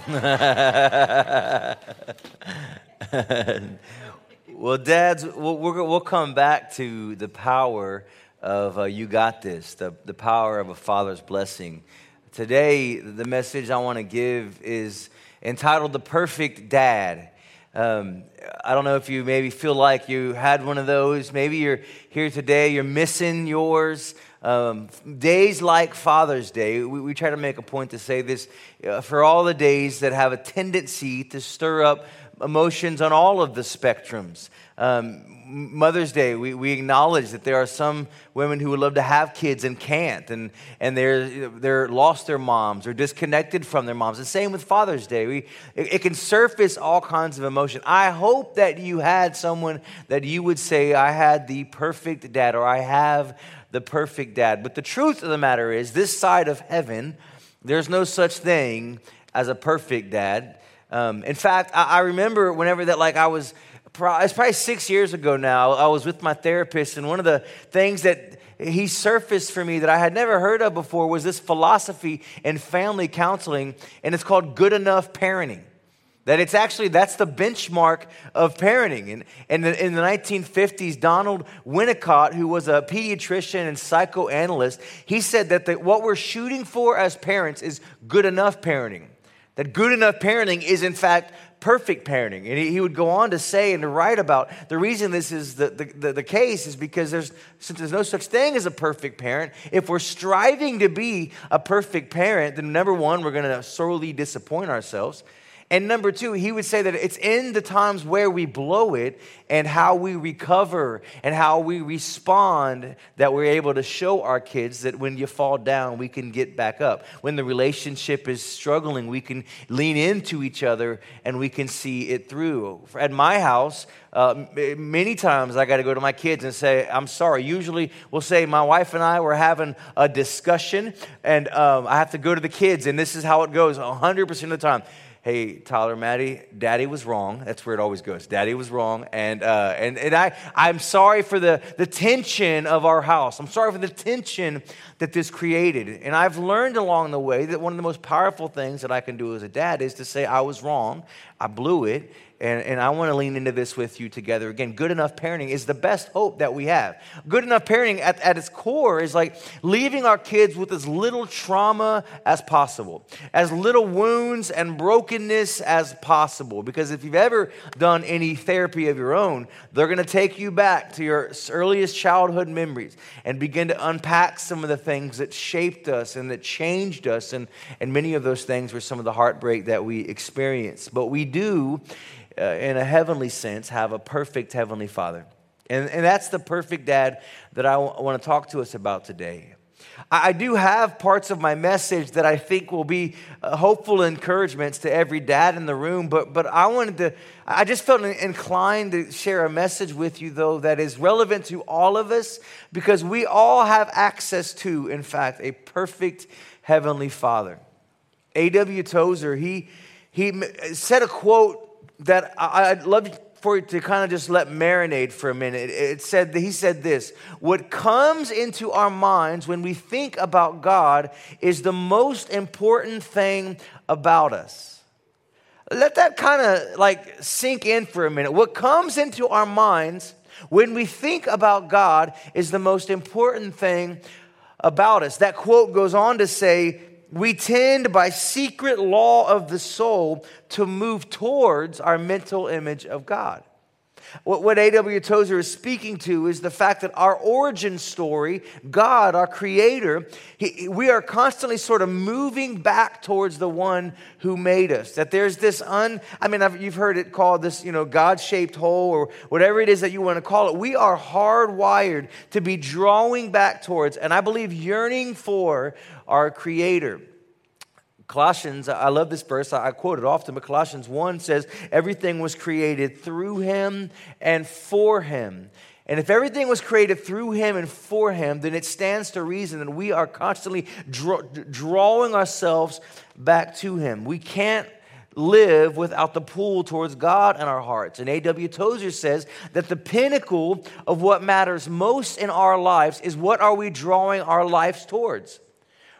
Well, dads, we'll come back to the power of you got this, the power of a father's blessing. Today, the message I want to give is entitled The Perfect Dad. I don't know if you maybe feel like you had one of those. Maybe you're here today, you're missing yours. Days like Father's Day, we try to make a point to say this for all the days that have a tendency to stir up emotions on all of the spectrums. Mother's Day, we acknowledge that there are some women who would love to have kids and can't, and they're lost their moms or disconnected from their moms. The same with Father's Day. It can surface all kinds of emotion. I hope that you had someone that you would say, I had the perfect dad, or I have the perfect dad. But the truth of the matter is, this side of heaven, there's no such thing as a perfect dad. In fact, I remember whenever that, it's probably 6 years ago now, I was with my therapist, and one of the things that he surfaced for me that I had never heard of before was this philosophy in family counseling, and it's called good enough parenting. That's the benchmark of parenting. And in the 1950s, Donald Winnicott, who was a pediatrician and psychoanalyst, he said that what we're shooting for as parents is good enough parenting. That good enough parenting is, in fact, perfect parenting. And he would go on to say and to write about the reason this is the case is because since there's no such thing as a perfect parent, if we're striving to be a perfect parent, then number one, we're going to sorely disappoint ourselves. And number two, he would say that it's in the times where we blow it and how we recover and how we respond that we're able to show our kids that when you fall down, we can get back up. When the relationship is struggling, we can lean into each other and we can see it through. At my house, many times I got to go to my kids and say, I'm sorry. Usually we'll say my wife and I were having a discussion and I have to go to the kids, and this is how it goes 100% of the time. Hey, Tyler, Maddie, Daddy was wrong. That's where it always goes. Daddy was wrong. And I'm sorry for the tension of our house. I'm sorry for the tension that this created. And I've learned along the way that one of the most powerful things that I can do as a dad is to say, I was wrong. I blew it. And I want to lean into this with you together. Again, good enough parenting is the best hope that we have. Good enough parenting at its core is like leaving our kids with as little trauma as possible, as little wounds and brokenness as possible. Because if you've ever done any therapy of your own, they're going to take you back to your earliest childhood memories and begin to unpack some of the things that shaped us and that changed us. And many of those things were some of the heartbreak that we experienced. But we do, in a heavenly sense, have a perfect heavenly Father. And that's the perfect dad that I want to talk to us about today. I do have parts of my message that I think will be hopeful encouragements to every dad in the room, but I just felt inclined to share a message with you, though, that is relevant to all of us, because we all have access to, in fact, a perfect heavenly Father. A.W. Tozer, he said a quote that I'd love for you to kind of just let marinate for a minute. He said this: what comes into our minds when we think about God is the most important thing about us. Let that kind of sink in for a minute. What comes into our minds when we think about God is the most important thing about us. That quote goes on to say, we tend by secret law of the soul to move towards our mental image of God. What A.W. Tozer is speaking to is the fact that our origin story, God, our creator, we are constantly sort of moving back towards the one who made us. That there's this you've heard it called this, God-shaped hole or whatever it is that you want to call it. We are hardwired to be drawing back towards, and I believe yearning for, our creator. Colossians, I love this verse, I quote it often, but Colossians 1 says, everything was created through him and for him. And if everything was created through him and for him, then it stands to reason that we are constantly drawing ourselves back to him. We can't live without the pull towards God in our hearts. And A.W. Tozer says that the pinnacle of what matters most in our lives is what are we drawing our lives towards?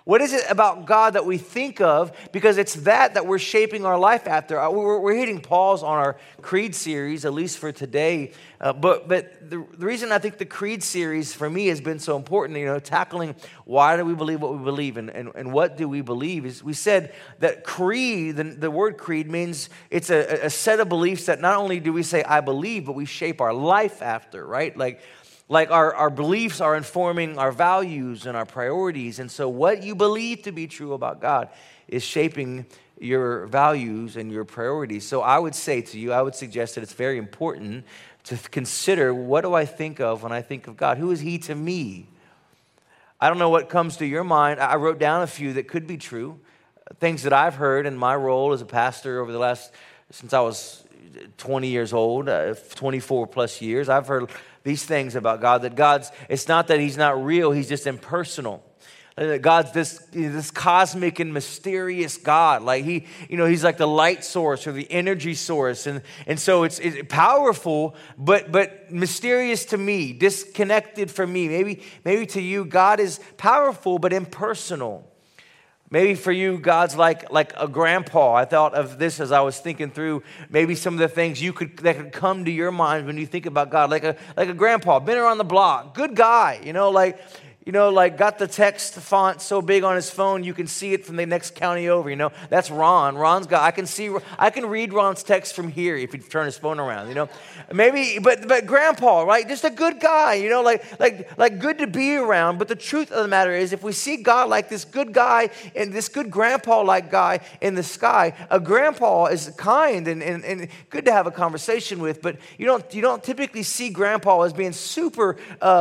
What is it about God that we think of? Because it's that we're shaping our life after. We're hitting pause on our Creed series, at least for today. But the reason I think the Creed series for me has been so important, tackling why do we believe what we believe and what do we believe, is we said that creed, the word creed means it's a set of beliefs that not only do we say I believe, but we shape our life after, right? Like our beliefs are informing our values and our priorities. And so what you believe to be true about God is shaping your values and your priorities. So I would suggest that it's very important to consider, what do I think of when I think of God? Who is he to me? I don't know what comes to your mind. I wrote down a few that could be true, things that I've heard in my role as a pastor since I was 20 years old, 24 plus years. I've heard these things about God, it's not that he's not real, he's just impersonal. God's this cosmic and mysterious God. Like he's like the light source or the energy source. And so it's powerful, but mysterious to me, disconnected from me. Maybe to you, God is powerful, but impersonal. Maybe for you, God's like a grandpa. I thought of this as I was thinking through maybe some of the things that could come to your mind when you think about God. Like a grandpa, been around the block, good guy, like got the text font so big on his phone you can see it from the next county over. That's Ron. Ron's got. I can read Ron's text from here if you turn his phone around. Maybe, but Grandpa, right? Just a good guy. Like good to be around. But the truth of the matter is, if we see God like this good guy and this good grandpa-like guy in the sky, a grandpa is kind and good to have a conversation with. But you don't typically see Grandpa as being super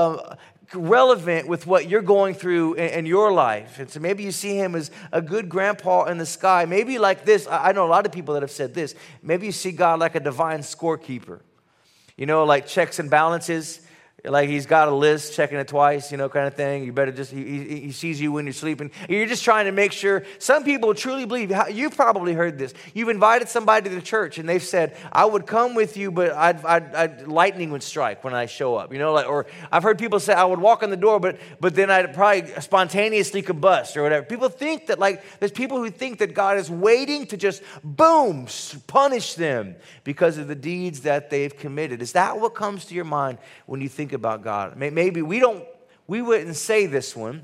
relevant with what you're going through in your life. And so maybe you see him as a good grandpa in the sky. Maybe like this, I know a lot of people that have said this. Maybe you see God like a divine scorekeeper. Like checks and balances. Like he's got a list, checking it twice, kind of thing. You better just, he sees you when you're sleeping. You're just trying to make sure. Some people truly believe, you've probably heard this. You've invited somebody to the church and they've said, I would come with you, but lightning would strike when I show up. Or I've heard people say, I would walk in the door, but then I'd probably spontaneously combust or whatever. People think that there's people who think that God is waiting to just, boom, punish them because of the deeds that they've committed. Is that what comes to your mind when you think about God? Maybe we wouldn't say this one,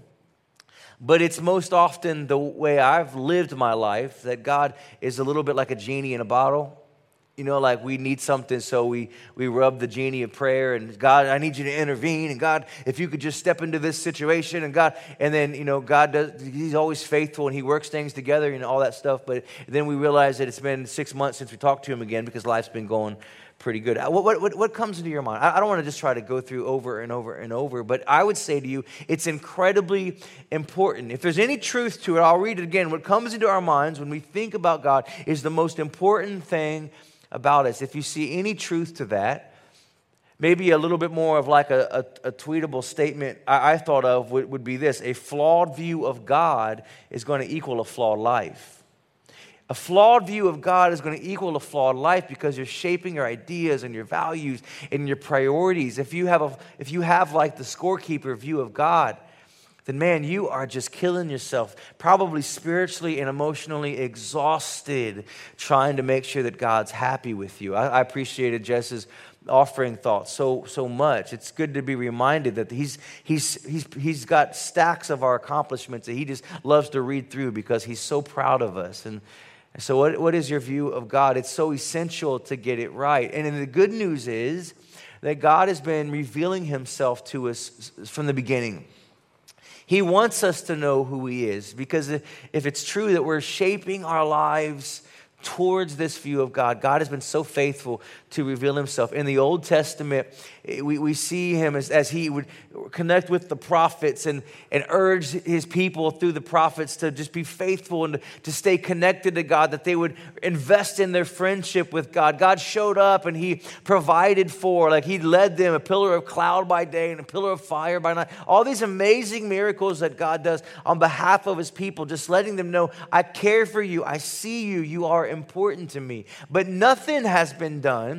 but it's most often the way I've lived my life, that God is a little bit like a genie in a bottle. Like we need something, so we rub the genie of prayer, and God, I need you to intervene, and God, if you could just step into this situation, and God, and then, God does, he's always faithful, and he works things together, and all that stuff, but then we realize that it's been 6 months since we talked to him again, because life's been going pretty good. What comes into your mind? I don't want to just try to go through over and over and over, but I would say to you, it's incredibly important. If there's any truth to it, I'll read it again. What comes into our minds when we think about God is the most important thing about us. If you see any truth to that, maybe a little bit more of like a tweetable statement I thought of would be this: a flawed view of God is going to equal a flawed life. A flawed view of God is going to equal a flawed life because you're shaping your ideas and your values and your priorities. If you have like the scorekeeper view of God, then man, you are just killing yourself, probably spiritually and emotionally exhausted, trying to make sure that God's happy with you. I appreciated Jess's offering thoughts so much. It's good to be reminded that he's got stacks of our accomplishments that he just loves to read through because he's so proud of us. And so what is your view of God? It's so essential to get it right. And then the good news is that God has been revealing himself to us from the beginning. He wants us to know who he is, because if it's true that we're shaping our lives towards this view of God, God has been so faithful to reveal himself. In the Old Testament, we see him as he would connect with the prophets and urge his people through the prophets to just be faithful and to stay connected to God, that they would invest in their friendship with God. God showed up and he provided for, like he led them, a pillar of cloud by day and a pillar of fire by night. All these amazing miracles that God does on behalf of his people, just letting them know, I care for you, I see you, you are important to me. But nothing has been done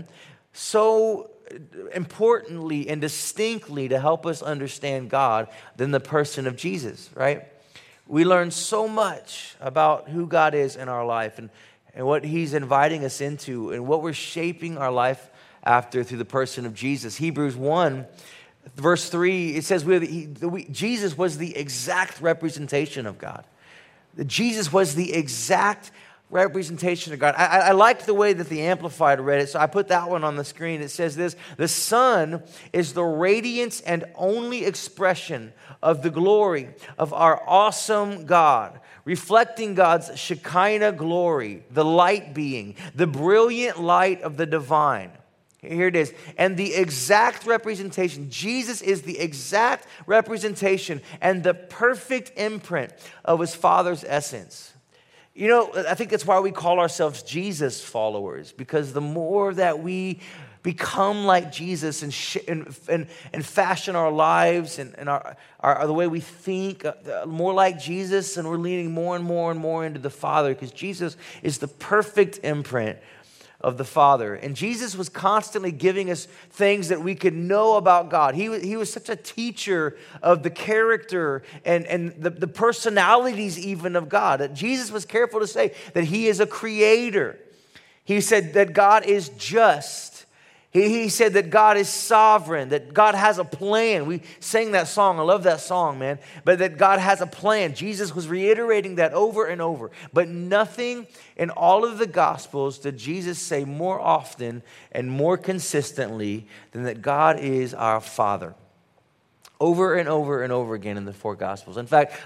so importantly and distinctly to help us understand God than the person of Jesus, right? we learn so much about who God is in our life and what he's inviting us into and what we're shaping our life after through the person of Jesus. Hebrews 1, verse 3, it says Jesus was the exact representation of God. Jesus was the exact representation of God. I liked the way that the Amplified read it, so I put that one on the screen. It says this: the Son is the radiance and only expression of the glory of our awesome God, reflecting God's Shekinah glory, the light being, the brilliant light of the divine. Here it is. And the exact representation, Jesus is the exact representation and the perfect imprint of his Father's essence. You know, I think that's why we call ourselves Jesus followers, because the more that we become like Jesus and fashion our lives and the way we think more like Jesus, and we're leaning more and more and more into the Father, because Jesus is the perfect imprint of the Father. And Jesus was constantly giving us things that we could know about God. He was such a teacher of the character and the personalities even of God. That Jesus was careful to say that he is a creator. He said that God is just. He said that God is sovereign, that God has a plan. We sang that song. I love that song, man. But that God has a plan. Jesus was reiterating that over and over. But nothing in all of the Gospels did Jesus say more often and more consistently than that God is our Father. Over and over and over again in the four Gospels. In fact,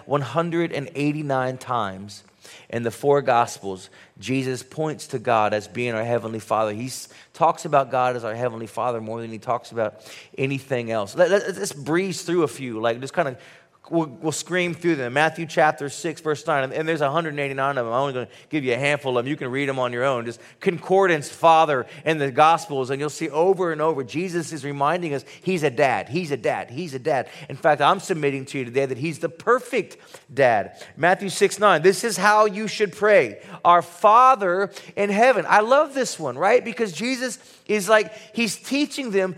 189 times in the four Gospels, Jesus points to God as being our Heavenly Father. He talks about God as our Heavenly Father more than he talks about anything else. Let's breeze through a few, like just kind of, we'll scream through them. Matthew chapter 6, verse 9, and there's 189 of them. I'm only going to give you a handful of them. You can read them on your own. Just concordance, Father, in the Gospels, and you'll see over and over, Jesus is reminding us he's a dad, he's a dad, he's a dad. In fact, I'm submitting to you today that he's the perfect dad. Matthew 6, 9, this is how you should pray. Our Father in heaven. I love this one, right? Because Jesus is like, he's teaching them,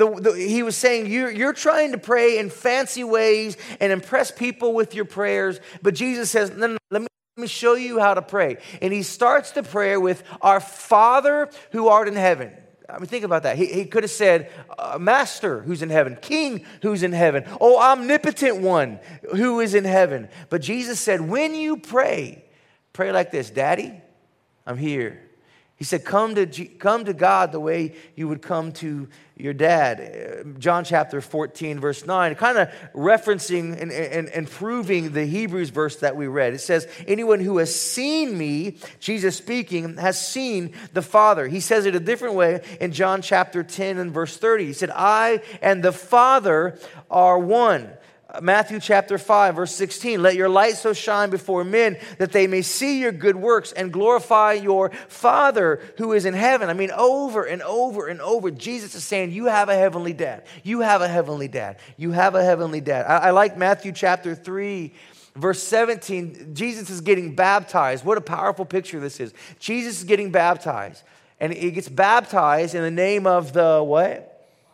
he was saying, you're trying to pray in fancy ways and impress people with your prayers, but Jesus says, no, let me show you how to pray. And he starts the prayer with, our Father who art in heaven. I mean, think about that. He could have said, Master who's in heaven, King who's in heaven, oh, omnipotent one who is in heaven. But Jesus said, when you pray like this, Daddy, I'm here. He said, come to God the way you would come to your dad. John chapter 14, verse 9, kind of referencing and proving the Hebrews verse that we read. It says, anyone who has seen me, Jesus speaking, has seen the Father. He says it a different way in John chapter 10 and verse 30. He said, I and the Father are one. Matthew chapter 5, verse 16, let your light so shine before men that they may see your good works and glorify your Father who is in heaven. I mean, over and over and over, Jesus is saying, you have a heavenly dad. You have a heavenly dad. You have a heavenly dad. I like Matthew chapter 3, verse 17. Jesus is getting baptized. What a powerful picture this is. Jesus is getting baptized. And he gets baptized in the name of the what?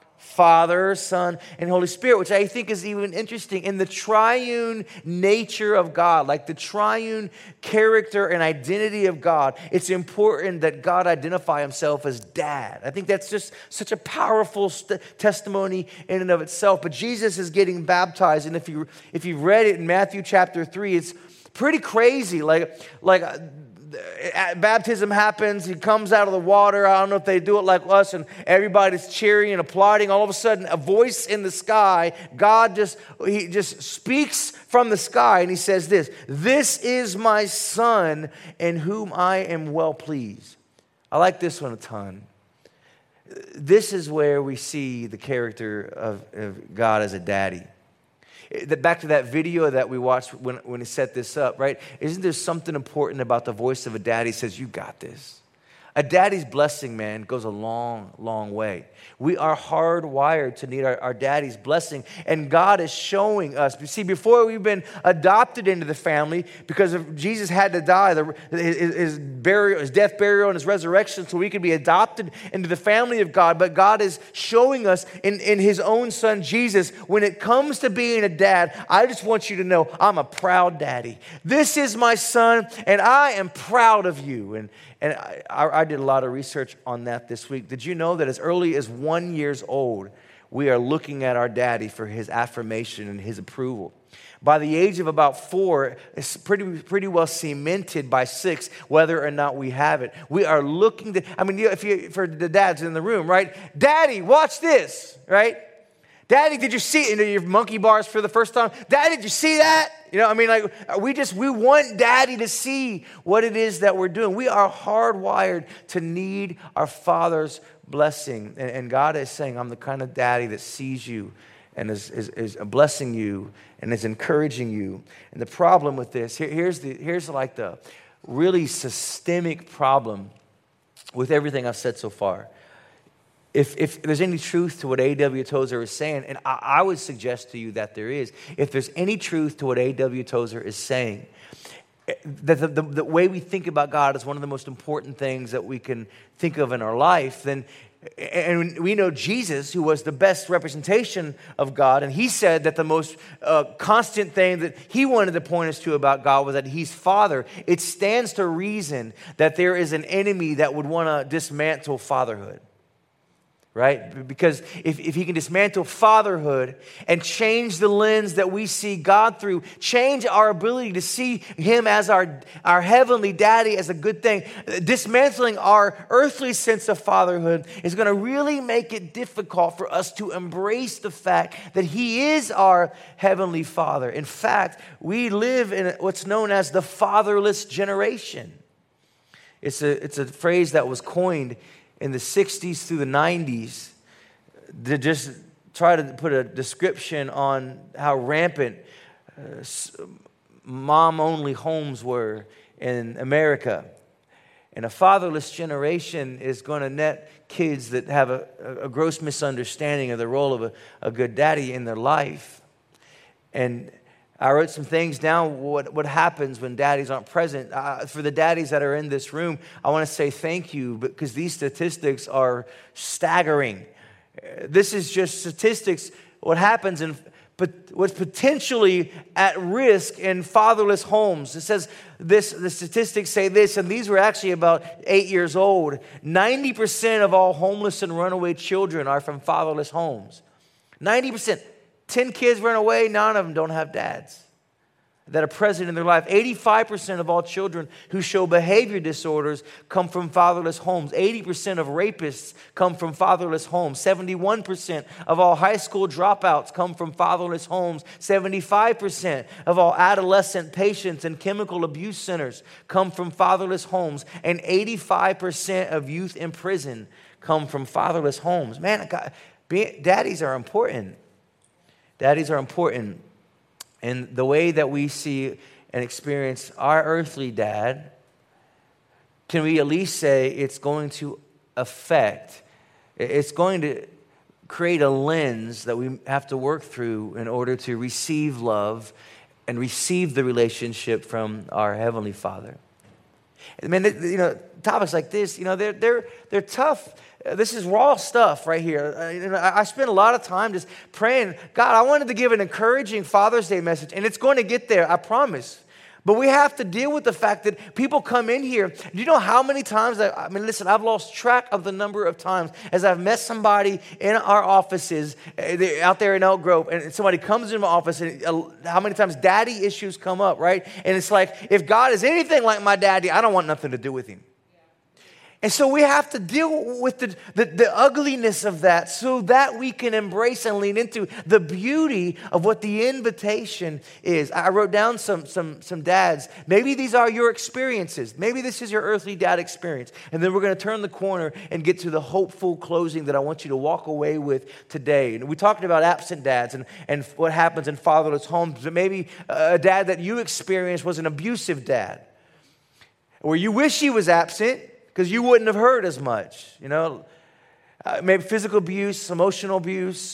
Father, Son, and Holy Spirit, which I think is even interesting in the triune nature of God, like the triune character and identity of God. It's important that God identify himself as dad. I think that's just such a powerful testimony in and of itself. But Jesus is getting baptized, and if you read it in Matthew chapter 3, it's pretty crazy. Like baptism happens, he comes out of the water. I don't know if they do it like us, and everybody's cheering and applauding. All of a sudden, a voice in the sky, God just speaks from the sky, and he says this is my Son in whom I am well pleased. I like this one a ton. This is where we see the character of God as a daddy. Back to that video that we watched when he set this up, right? Isn't there something important about the voice of a dad? He says, you got this. A daddy's blessing, man, goes a long, long way. We are hardwired to need our daddy's blessing. And God is showing us. You see, before we've been adopted into the family, because of Jesus had to die, his death, burial, and his resurrection, so we could be adopted into the family of God. But God is showing us in his own son, Jesus, when it comes to being a dad, I just want you to know I'm a proud daddy. This is my son, and I am proud of you. And I did a lot of research on that this week. Did you know that as early as 1 year old, we are looking at our daddy for his affirmation and his approval? By the age of about 4, it's pretty well cemented by 6, whether or not we have it. We are looking to, for the dads in the room, right? Daddy, watch this, right? Daddy, did you see your monkey bars for the first time? Daddy, did you see that? We want daddy to see what it is that we're doing. We are hardwired to need our Father's blessing. And God is saying, I'm the kind of daddy that sees you and is blessing you and is encouraging you. And the problem with this, here's like the really systemic problem with everything I've said so far. If there's any truth to what A.W. Tozer is saying, and I would suggest to you that there is, if there's any truth to what A.W. Tozer is saying, that the way we think about God is one of the most important things that we can think of in our life, then, and we know Jesus, who was the best representation of God, and he said that the most constant thing that he wanted to point us to about God was that he's Father. It stands to reason that there is an enemy that would want to dismantle fatherhood. Right? Because if he can dismantle fatherhood and change the lens that we see God through, change our ability to see him as our heavenly daddy as a good thing, dismantling our earthly sense of fatherhood is going to really make it difficult for us to embrace the fact that he is our heavenly Father. In fact, we live in what's known as the fatherless generation. It's a phrase that was coined in the 60s through the 90s, to just try to put a description on how rampant mom-only homes were in America. And a fatherless generation is going to net kids that have a gross misunderstanding of the role of a good daddy in their life. And I wrote some things down, what happens when daddies aren't present. For the daddies that are in this room, I want to say thank you, because these statistics are staggering. This is just statistics, what happens but what's potentially at risk in fatherless homes. It says this, the statistics say this, and these were actually about 8 years old. 90% of all homeless and runaway children are from fatherless homes. 90%. 10 kids run away, 9 of them don't have dads that are present in their life. 85% of all children who show behavior disorders come from fatherless homes. 80% of rapists come from fatherless homes. 71% of all high school dropouts come from fatherless homes. 75% of all adolescent patients in chemical abuse centers come from fatherless homes. And 85% of youth in prison come from fatherless homes. Man, daddies are important. Daddies are important. And the way that we see and experience our earthly dad, can we at least say it's going to it's going to create a lens that we have to work through in order to receive love and receive the relationship from our Heavenly Father. I mean, topics like this, they're tough. This is raw stuff right here. I spent a lot of time just praying. God, I wanted to give an encouraging Father's Day message, and it's going to get there, I promise. But we have to deal with the fact that people come in here. Do you know how many times, listen, I've lost track of the number of times as I've met somebody in our offices out there in Elk Grove, and somebody comes into my office, and how many times daddy issues come up, right? And it's like, if God is anything like my daddy, I don't want nothing to do with him. And so we have to deal with the ugliness of that so that we can embrace and lean into the beauty of what the invitation is. I wrote down some dads. Maybe these are your experiences. Maybe this is your earthly dad experience. And then we're going to turn the corner and get to the hopeful closing that I want you to walk away with today. And we talked about absent dads and what happens in fatherless homes. But maybe a dad that you experienced was an abusive dad, where you wish he was absent, because you wouldn't have heard as much, maybe physical abuse, emotional abuse,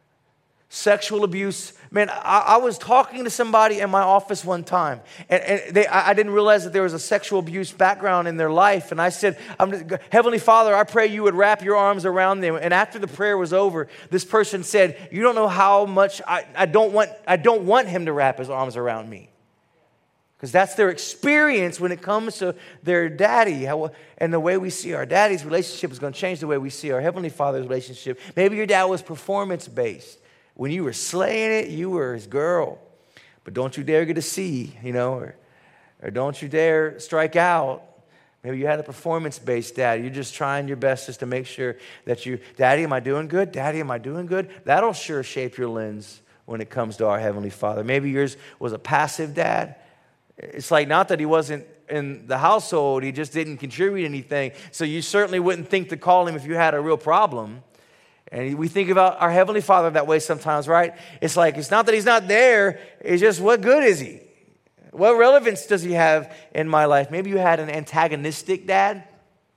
sexual abuse. Man, I was talking to somebody in my office one time, and I didn't realize that there was a sexual abuse background in their life. And I said, Heavenly Father, I pray you would wrap your arms around them. And after the prayer was over, this person said, you don't know how much I don't want him to wrap his arms around me. Because that's their experience when it comes to their daddy. And the way we see our daddy's relationship is going to change the way we see our Heavenly Father's relationship. Maybe your dad was performance-based. When you were slaying it, you were his girl. But don't you dare get a C, or don't you dare strike out. Maybe you had a performance-based dad. You're just trying your best just to make sure that Daddy, am I doing good? Daddy, am I doing good? That'll sure shape your lens when it comes to our Heavenly Father. Maybe yours was a passive dad. It's like not that he wasn't in the household, he just didn't contribute anything. So you certainly wouldn't think to call him if you had a real problem. And we think about our Heavenly Father that way sometimes, right? It's like, it's not that he's not there. It's just, what good is he? What relevance does he have in my life? Maybe you had an antagonistic dad.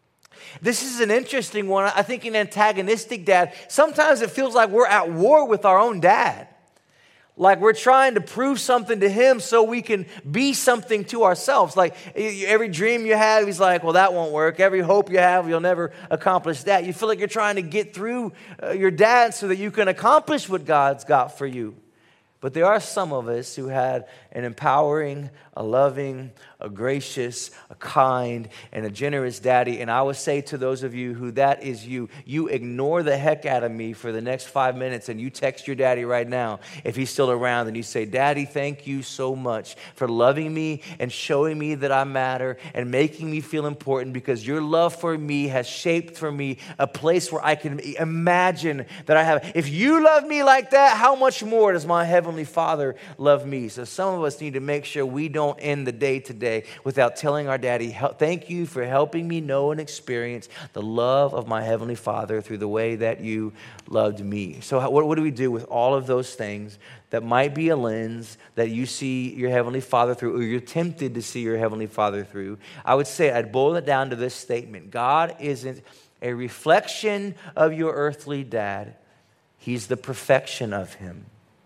This is an interesting one. I think an antagonistic dad, sometimes it feels like we're at war with our own dad. Like we're trying to prove something to him so we can be something to ourselves. Like every dream you have, he's like, well, that won't work. Every hope you have, you'll never accomplish that. You feel like you're trying to get through your dad so that you can accomplish what God's got for you. But there are some of us who had an empowering, a loving, a gracious, a kind, and a generous daddy. And I would say to those of you who that is you, you ignore the heck out of me for the next 5 minutes and you text your daddy right now if he's still around and you say, Daddy, thank you so much for loving me and showing me that I matter and making me feel important, because your love for me has shaped for me a place where I can imagine that I have. If you love me like that, how much more does my Heavenly Father love me? So some of us need to make sure we don't end the day today without telling our daddy, thank you for helping me know and experience the love of my Heavenly Father through the way that you loved me. So what do we do with all of those things that might be a lens that you see your Heavenly Father through, or you're tempted to see your Heavenly Father through? I would say I'd boil it down to this statement. God isn't a reflection of your earthly dad. He's the perfection of him.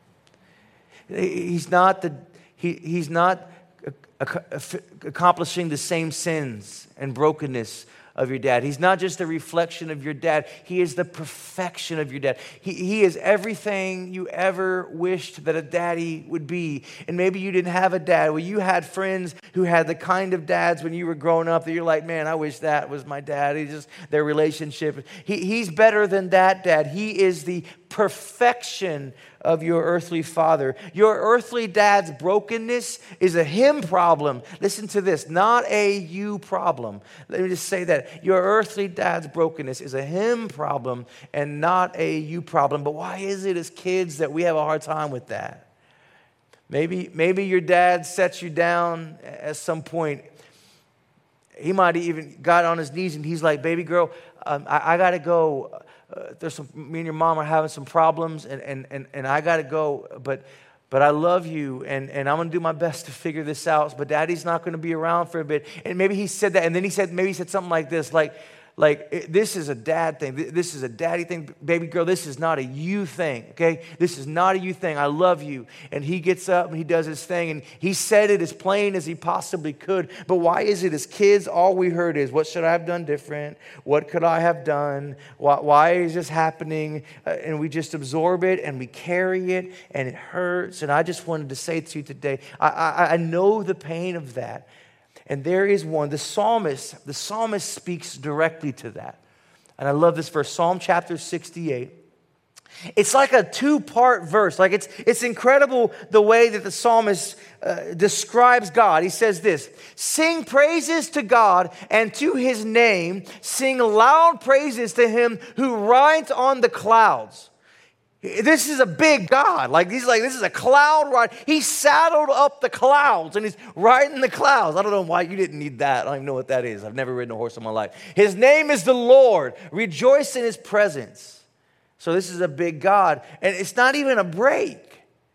He's not accomplishing the same sins and brokenness of your dad. He's not just a reflection of your dad. He is the perfection of your dad. He is everything you ever wished that a daddy would be. And maybe you didn't have a dad. Well, you had friends who had the kind of dads when you were growing up that you're like, man, I wish that was my dad. He's just their relationship. He's better than that dad. He is the perfection of your earthly father. Your earthly dad's brokenness is a him problem. Listen to this, not a you problem. Let me just say that. Your earthly dad's brokenness is a him problem and not a you problem. But why is it as kids that we have a hard time with that? Maybe your dad sets you down at some point. He might have even got on his knees and he's like, baby girl, I got to go. Me and your mom are having some problems and I got to go, but I love you and I'm going to do my best to figure this out, but daddy's not going to be around for a bit. And maybe he said that, and then he said something like this, like this is a dad thing. This is a daddy thing. Baby girl, this is not a you thing, okay? This is not a you thing. I love you. And he gets up and he does his thing. And he said it as plain as he possibly could. But why is it as kids, all we heard is, what should I have done different? What could I have done? Why is this happening? And we just absorb it and we carry it and it hurts. And I just wanted to say to you today, I know the pain of that. And there is one, the psalmist speaks directly to that. And I love this verse, Psalm chapter 68. It's like a two-part verse. Like it's incredible the way that the psalmist describes God. He says this, sing praises to God and to his name, sing loud praises to him who rides on the clouds. This is a big God. This is a cloud ride. He saddled up the clouds and he's riding the clouds. I don't know why you didn't need that. I don't even know what that is. I've never ridden a horse in my life. His name is the Lord. Rejoice in his presence. So this is a big God. And it's not even a break.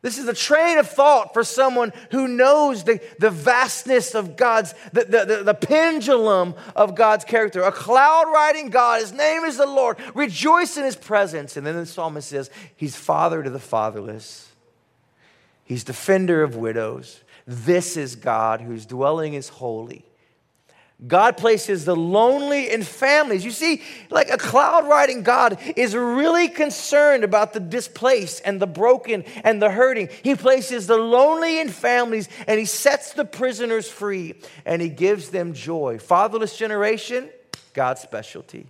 This is a train of thought for someone who knows the vastness of God's, the pendulum of God's character. A cloud riding God, his name is the Lord. Rejoice in his presence. And then the psalmist says, he's father to the fatherless. He's defender of widows. This is God whose dwelling is holy. God places the lonely in families. You see, like a cloud-riding God is really concerned about the displaced and the broken and the hurting. He places the lonely in families, and he sets the prisoners free, and he gives them joy. Fatherless generation, God's specialty.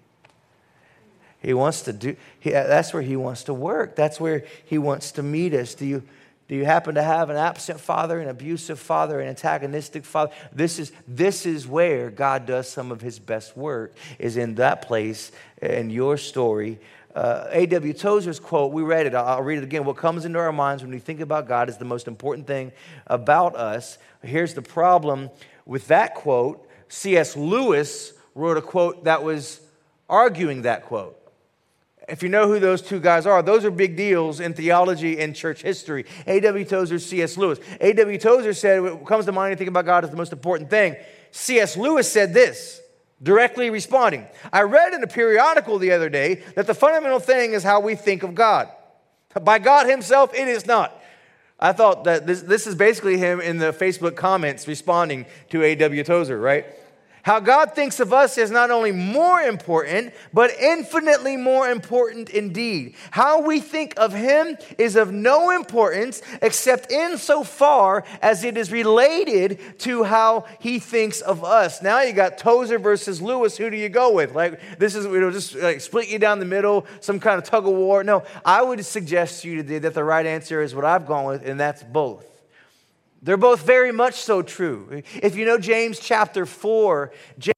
He wants to do, that's where he wants to work. That's where he wants to meet us. Do you happen to have an absent father, an abusive father, an antagonistic father? This is where God does some of his best work, is in that place in your story. A.W. Tozer's quote, we read it. I'll read it again. What comes into our minds when we think about God is the most important thing about us. Here's the problem with that quote. C.S. Lewis wrote a quote that was arguing that quote. If you know who those two guys are, those are big deals in theology and church history. A.W. Tozer, C.S. Lewis. A.W. Tozer said, what comes to mind when you think about God is the most important thing. C.S. Lewis said this, directly responding. I read in a periodical the other day that the fundamental thing is how we think of God. By God himself, it is not. I thought that this is basically him in the Facebook comments responding to A.W. Tozer, right? How God thinks of us is not only more important, but infinitely more important indeed. How we think of him is of no importance except insofar as it is related to how he thinks of us. Now you got Tozer versus Lewis. Who do you go with? Like, this is, just like split you down the middle, some kind of tug of war. No, I would suggest to you today that the right answer is what I've gone with, and that's both. They're both very much so true. If you know James chapter 4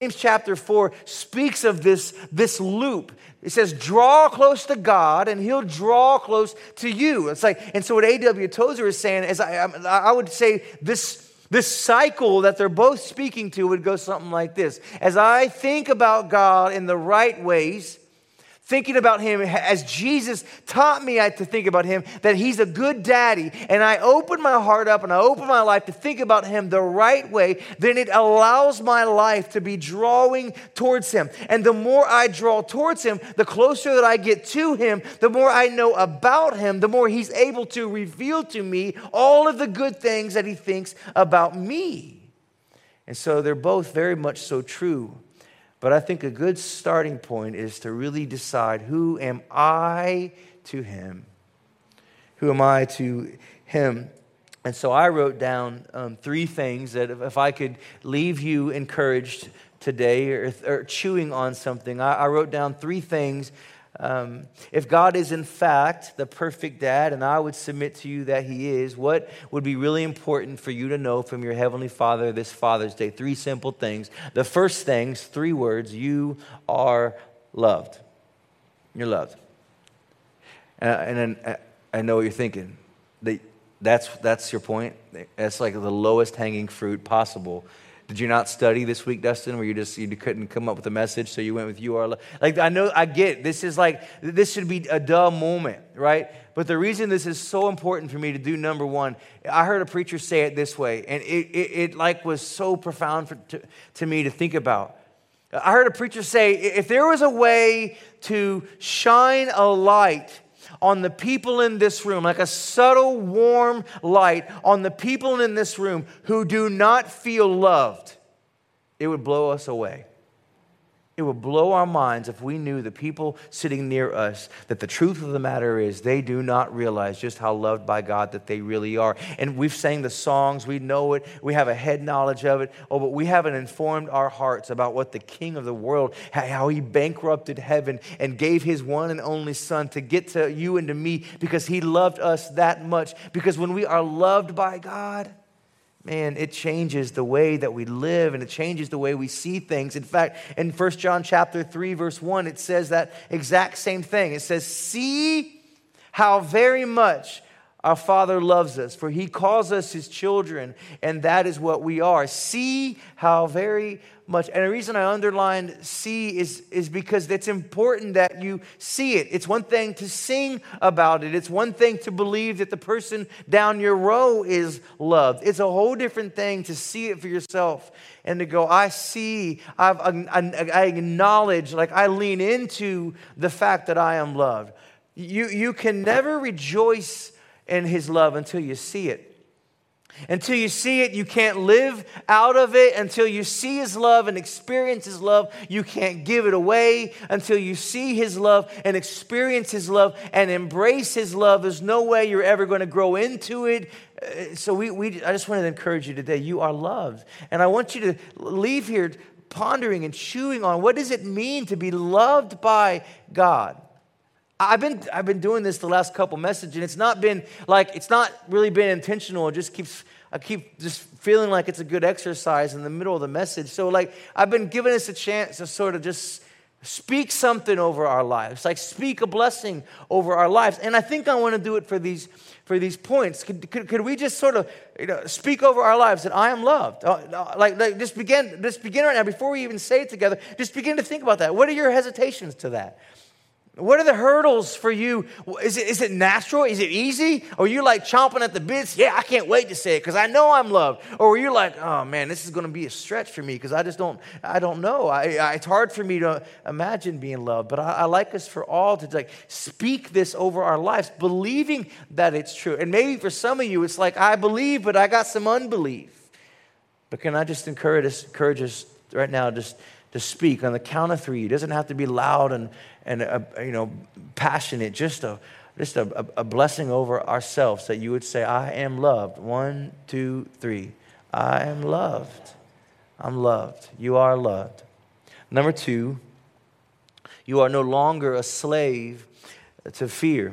speaks of this loop. It says, draw close to God and he'll draw close to you. It's like, and so what A.W. Tozer is saying is, I would say this cycle that they're both speaking to would go something like this. As I think about God in the right ways, thinking about him as Jesus taught me to think about him, that he's a good daddy, and I open my heart up and I open my life to think about him the right way, then it allows my life to be drawing towards him. And the more I draw towards him, the closer that I get to him, the more I know about him, the more he's able to reveal to me all of the good things that he thinks about me. And so they're both very much so true. But I think a good starting point is to really decide, who am I to him? Who am I to him? And so I wrote down 3 things that if I could leave you encouraged today or chewing on something, I wrote down 3 things. If God is in fact the perfect dad, and I would submit to you that he is, what would be really important for you to know from your Heavenly Father this Father's Day? 3 simple things. The first thing's 3 words: you are loved. You're loved. And I know what you're thinking. That's your point. That's like the lowest hanging fruit possible. Did you not study this week, Dustin, where you couldn't come up with a message, so you went with you are loved? Like, I get, this should be a duh moment, right? But the reason this is so important for me to do, number one, I heard a preacher say it this way, and it was so profound to me to think about. I heard a preacher say, if there was a way to shine a light on the people in this room, like a subtle, warm light on the people in this room who do not feel loved, it would blow us away. It would blow our minds if we knew the people sitting near us that the truth of the matter is they do not realize just how loved by God that they really are. And we've sang the songs, we know it, we have a head knowledge of it, but we haven't informed our hearts about what the King of the world, how he bankrupted heaven and gave his one and only Son to get to you and to me because he loved us that much. Because when we are loved by God, man, it changes the way that we live and it changes the way we see things. In fact, in 1 John chapter 3, verse 1, it says that exact same thing. It says, see how very much Our Father loves us, for He calls us His children, and that is what we are. See how very much, and the reason I underlined see is because it's important that you see it. It's one thing to sing about it. It's one thing to believe that the person down your row is loved. It's a whole different thing to see it for yourself and to go, I see, I acknowledge, like I lean into the fact that I am loved. You can never rejoice in His love until you see it. Until you see it, you can't live out of it. Until you see His love and experience His love, you can't give it away. Until you see His love and experience His love and embrace His love, there's no way you're ever going to grow into it. So I just wanted to encourage you today. You are loved. And I want you to leave here pondering and chewing on, what does it mean to be loved by God? I've been doing this the last couple messages, and it's not really been intentional. I keep just feeling like it's a good exercise in the middle of the message. So I've been giving us a chance to sort of just speak something over our lives, like speak a blessing over our lives. And I think I want to do it for these points. Could we just sort of speak over our lives that I am loved? Just begin right now before we even say it together. Just begin to think about that. What are your hesitations to that? What are the hurdles for you? Is it natural? Is it easy? Or are you like chomping at the bits? Yeah, I can't wait to say it because I know I'm loved. Or are you like, oh man, this is going to be a stretch for me because I don't know. It's hard for me to imagine being loved. But I like us for all to speak this over our lives, believing that it's true. And maybe for some of you, it's like, I believe, but I got some unbelief. But can I just encourage us right now just to speak on the count of 3? It doesn't have to be loud and passionate. Just a blessing over ourselves that you would say, I am loved. 1, 2, 3. I am loved. I'm loved. You are loved. Number 2, you are no longer a slave to fear.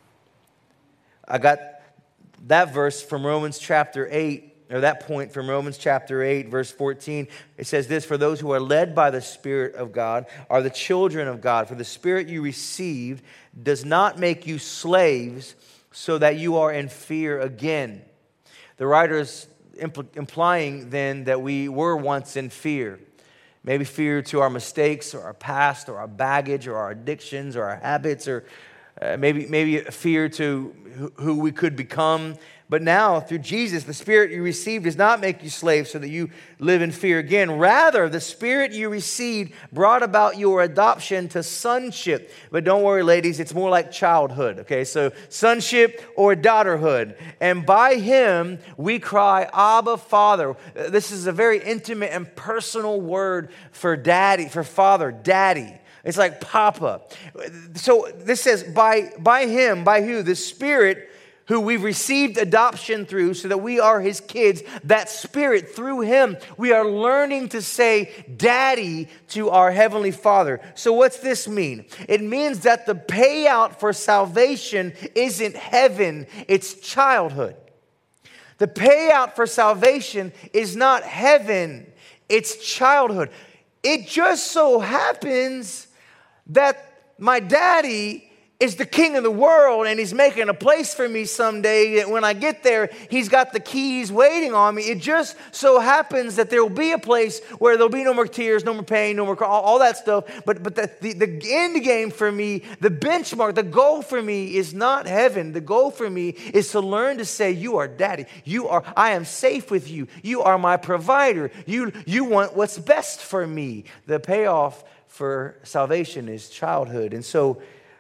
I got that verse from Romans chapter 8. Or that point from Romans chapter 8, verse 14, it says this: for those who are led by the Spirit of God are the children of God. For the Spirit you received does not make you slaves so that you are in fear again. The writer is implying then that we were once in fear. Maybe fear to our mistakes or our past or our baggage or our addictions or our habits, or maybe fear to who we could become. But now, through Jesus, the Spirit you received does not make you slaves so that you live in fear again. Rather, the Spirit you received brought about your adoption to sonship. But don't worry, ladies, it's more like childhood, okay? So sonship or daughterhood. And by Him, we cry, Abba, Father. This is a very intimate and personal word for daddy, for father, daddy. It's like Papa. So this says, by Him, by who? The Spirit who we've received adoption through so that we are His kids. That Spirit, through Him, we are learning to say Daddy to our Heavenly Father. So what's this mean? It means that the payout for salvation isn't heaven, it's childhood. The payout for salvation is not heaven, it's childhood. It just so happens that my daddy is the king of the world, and He's making a place for me someday. That when I get there, He's got the keys waiting on me. It just so happens that there will be a place where there'll be no more tears, no more pain, no more all that stuff. But the end game for me, the benchmark, the goal for me is not heaven. The goal for me is to learn to say, you are daddy. I am safe with you. You are my provider. You want what's best for me. The payoff for salvation is childhood. And so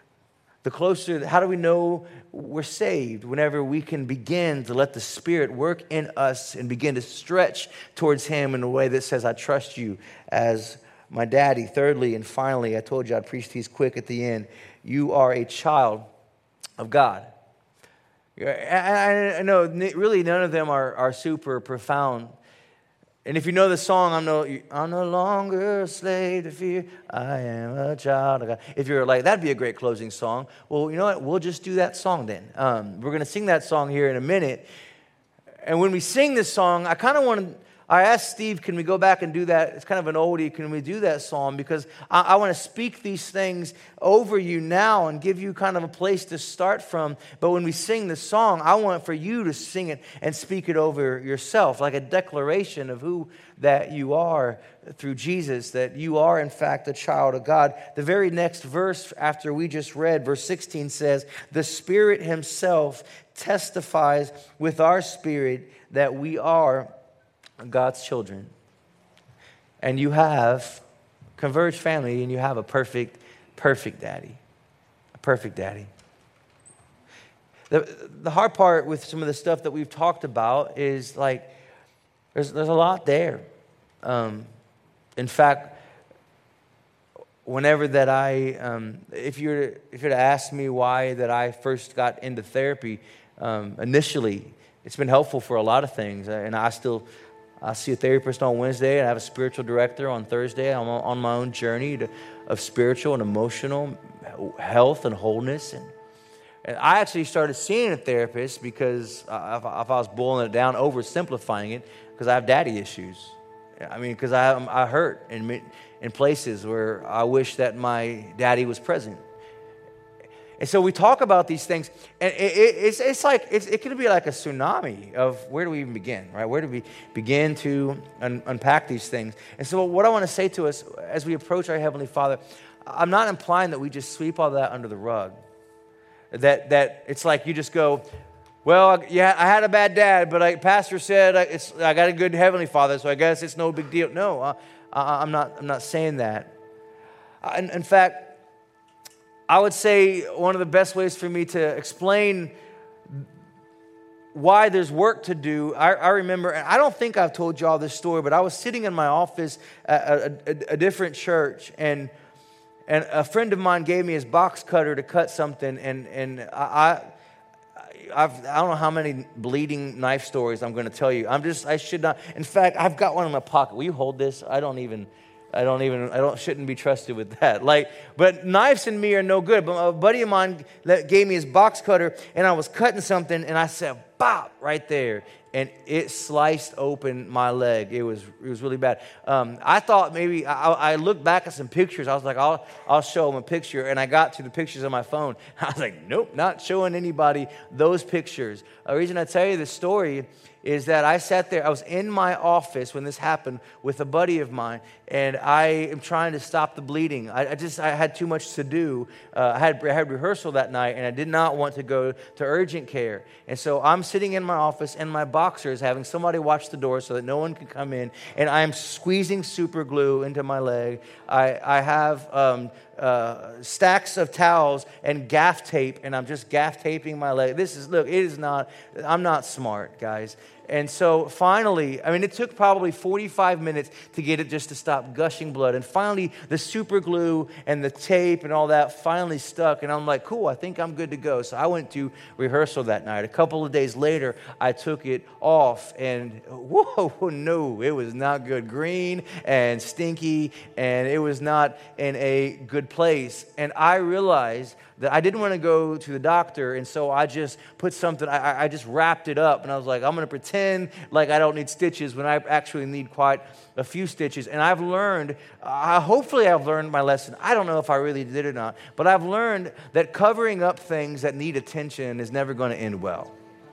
how do we know we're saved? Whenever we can begin to let the Spirit work in us and begin to stretch towards Him in a way that says, I trust you as my daddy. Thirdly and finally, I told you I'd preach these quick at the end. You are a child of God. I know really none of them are super profound. And if you know the song, I'm no longer a slave to fear, I am a child of God. If you're like, that'd be a great closing song. Well, you know what? We'll just do that song then. We're going to sing that song here in a minute. And when we sing this song, I kind of want I asked Steve, can we go back and do that? It's kind of an oldie. Can we do that song? Because I want to speak these things over you now and give you kind of a place to start from. But when we sing the song, I want for you to sing it and speak it over yourself, like a declaration of who that you are through Jesus, that you are, in fact, a child of God. The very next verse after we just read, verse 16 says, the Spirit himself testifies with our spirit that we are God's children. And you have Converge family, and you have a perfect daddy. A perfect daddy. The hard part with some of the stuff that we've talked about is like, there's a lot there. In fact, whenever that if you were to ask me why that I first got into therapy, initially, it's been helpful for a lot of things. And I see a therapist on Wednesday, and I have a spiritual director on Thursday. I'm on my own journey of spiritual and emotional health and wholeness. And I actually started seeing a therapist because if I was boiling it down, oversimplifying it, because I have daddy issues. I mean, because I hurt in places where I wish that my daddy was present. And so we talk about these things, and it can be like a tsunami of where do we even begin, right? Where do we begin to unpack these things? And so what I want to say to us as we approach our Heavenly Father, I'm not implying that we just sweep all that under the rug. That it's like you just go, well, yeah, I had a bad dad, but pastor said I got a good Heavenly Father, so I guess it's no big deal. No, I'm not saying that. In fact, I would say one of the best ways for me to explain why there's work to do, I remember, and I don't think I've told you all this story, but I was sitting in my office at a different church, and a friend of mine gave me his box cutter to cut something, and I don't know how many bleeding knife stories I'm going to tell you. I should not. In fact, I've got one in my pocket. Will you hold this? I shouldn't be trusted with that. But knives in me are no good. But a buddy of mine that gave me his box cutter, and I was cutting something, and I said, "Bop!" right there, and it sliced open my leg. It was really bad. I thought maybe I looked back at some pictures. I was like, I'll show him a picture, and I got to the pictures on my phone. I was like, nope, not showing anybody those pictures. The reason I tell you this story is that I sat there, I was in my office when this happened with a buddy of mine, and I am trying to stop the bleeding. I had too much to do. I had rehearsal that night, and I did not want to go to urgent care. And so I'm sitting in my office in my boxers, having somebody watch the door so that no one can come in, and I'm squeezing super glue into my leg. I have stacks of towels and gaff tape, and I'm just gaff taping my leg. I'm not smart, guys. And so finally, it took probably 45 minutes to get it just to stop gushing blood. And finally, the super glue and the tape and all that finally stuck. And I'm like, cool, I think I'm good to go. So I went to rehearsal that night. A couple of days later, I took it off. And whoa, no, it was not good. Green and stinky, and it was not in a good place. And I realized that I didn't want to go to the doctor, and so I just put something, I just wrapped it up, and I was like, I'm going to pretend like I don't need stitches when I actually need quite a few stitches. And I've learned, hopefully I've learned my lesson. I don't know if I really did or not, but I've learned that covering up things that need attention is never going to end well.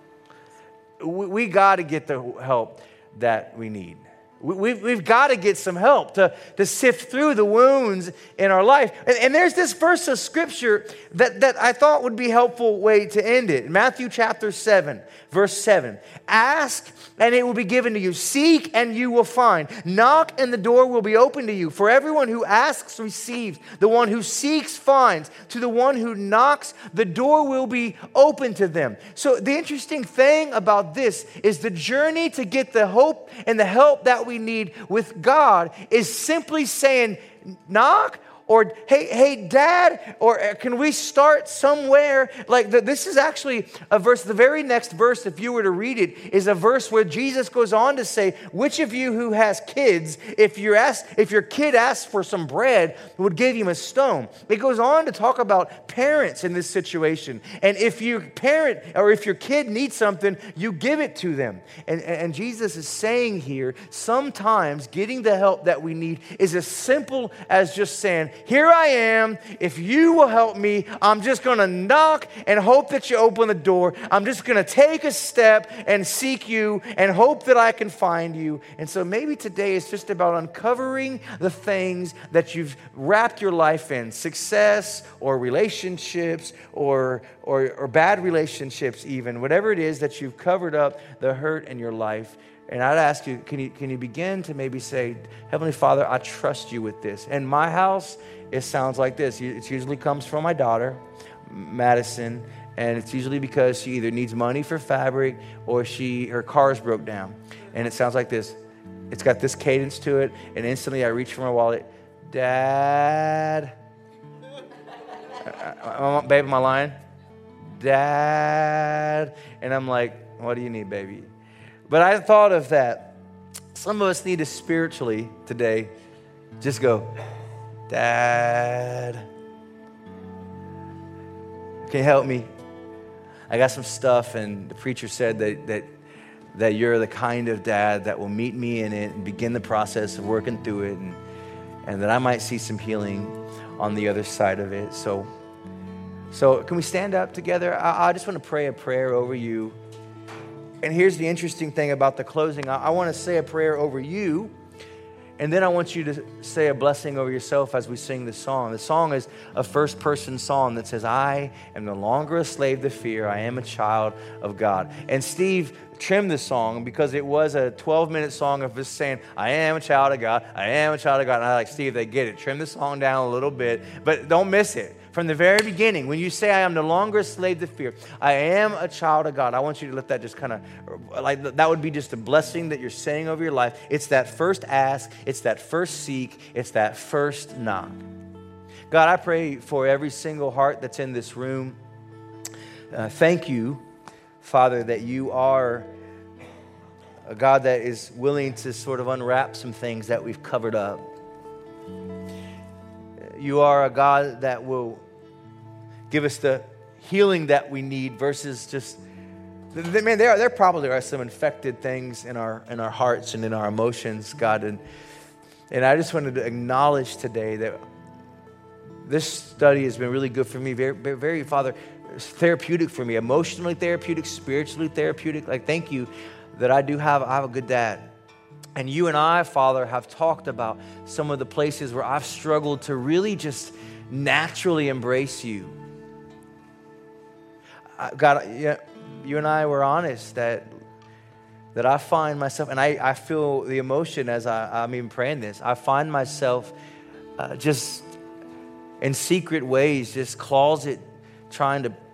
We got to get the help that we need. We've got to get some help to sift through the wounds in our life. And there's this verse of Scripture that I thought would be a helpful way to end it. Matthew chapter 7, verse 7. Ask, and it will be given to you. Seek, and you will find. Knock, and the door will be open to you. For everyone who asks receives. The one who seeks finds. To the one who knocks, the door will be open to them. So the interesting thing about this is the journey to get the hope and the help that we need with God is simply saying, knock, Or, hey, Dad, or can we start somewhere? Like this is actually a verse, the very next verse, if you were to read it, is a verse where Jesus goes on to say, which of you who has kids, if your kid asks for some bread, would give him a stone? It goes on to talk about parents in this situation. And if your parent or if your kid needs something, you give it to them. And Jesus is saying here, sometimes getting the help that we need is as simple as just saying, here I am. If you will help me, I'm just going to knock and hope that you open the door. I'm just going to take a step and seek you and hope that I can find you. And so maybe today it's just about uncovering the things that you've wrapped your life in, success or relationships or bad relationships even, whatever it is that you've covered up the hurt in your life. And I'd ask you, can you begin to maybe say, Heavenly Father, I trust you with this. In my house, it sounds like this. It usually comes from my daughter, Madison, and it's usually because she either needs money for fabric or her car's broke down. And it sounds like this. It's got this cadence to it, and instantly I reach for my wallet. Dad. Babe, am I lying? Dad. And I'm like, what do you need, baby? But I thought of that. Some of us need to spiritually today just go, Dad, can you help me? I got some stuff, and the preacher said that you're the kind of dad that will meet me in it and begin the process of working through it, and that I might see some healing on the other side of it. So can we stand up together? I just want to pray a prayer over you. And here's the interesting thing about the closing. I want to say a prayer over you, and then I want you to say a blessing over yourself as we sing this song. The song is a first-person song that says, I am no longer a slave to fear. I am a child of God. And Steve trimmed the song because it was a 12-minute song of just saying, I am a child of God. I am a child of God. And I like, Steve, they get it. Trim the song down a little bit, but don't miss it. From the very beginning, when you say, I am no longer a slave to fear, I am a child of God, I want you to let that just kind of, like that would be just a blessing that you're saying over your life. It's that first ask, it's that first seek, it's that first knock. God, I pray for every single heart that's in this room. Thank you, Father, that you are a God that is willing to sort of unwrap some things that we've covered up. You are a God that will give us the healing that we need versus just, man, there probably are some infected things in our hearts and in our emotions, God. And I just wanted to acknowledge today that this study has been really good for me, very, very, Father, therapeutic for me, emotionally therapeutic, spiritually therapeutic. Like, thank you that I have a good dad. And you and I, Father, have talked about some of the places where I've struggled to really just naturally embrace you. God, you and I were honest that I find myself, and I feel the emotion as I'm even praying this, I find myself just in secret ways, just closet trying to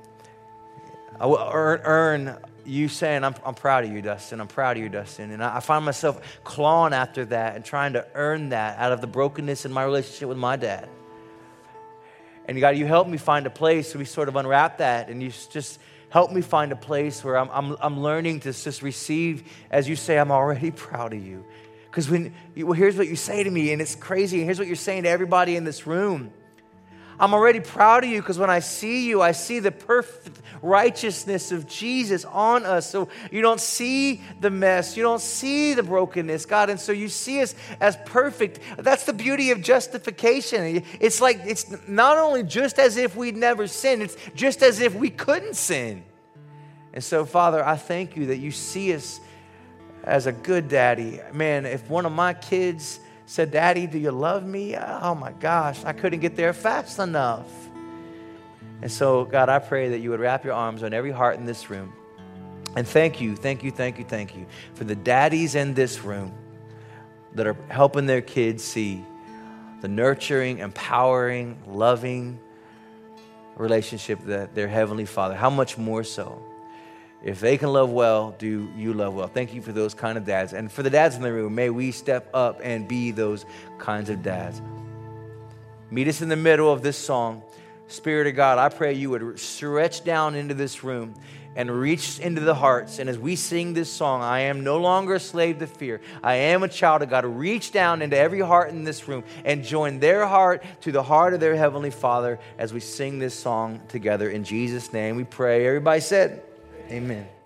earn you saying, I'm proud of you, Dustin. I'm proud of you, Dustin. And I find myself clawing after that and trying to earn that out of the brokenness in my relationship with my dad. And God, you help me find a place where we sort of unwrap that, and you just help me find a place where I'm learning to just receive, as you say, I'm already proud of you. Because here's what you say to me, and it's crazy. And here's what you're saying to everybody in this room. I'm already proud of you because when I see you, I see the perfect righteousness of Jesus on us. So you don't see the mess. You don't see the brokenness, God. And so you see us as perfect. That's the beauty of justification. It's like, it's not only just as if we'd never sinned, it's just as if we couldn't sin. And so, Father, I thank you that you see us as a good daddy. Man, if one of my kids said, Daddy, do you love me? Oh my gosh, I couldn't get there fast enough. And so, God, I pray that you would wrap your arms on every heart in this room. And thank you for the daddies in this room that are helping their kids see the nurturing, empowering, loving relationship that their Heavenly Father, how much more so? If they can love well, do you love well? Thank you for those kind of dads. And for the dads in the room, may we step up and be those kinds of dads. Meet us in the middle of this song. Spirit of God, I pray you would stretch down into this room and reach into the hearts. And as we sing this song, I am no longer a slave to fear. I am a child of God. Reach down into every heart in this room and join their heart to the heart of their Heavenly Father as we sing this song together. In Jesus' name we pray. Everybody said, amen.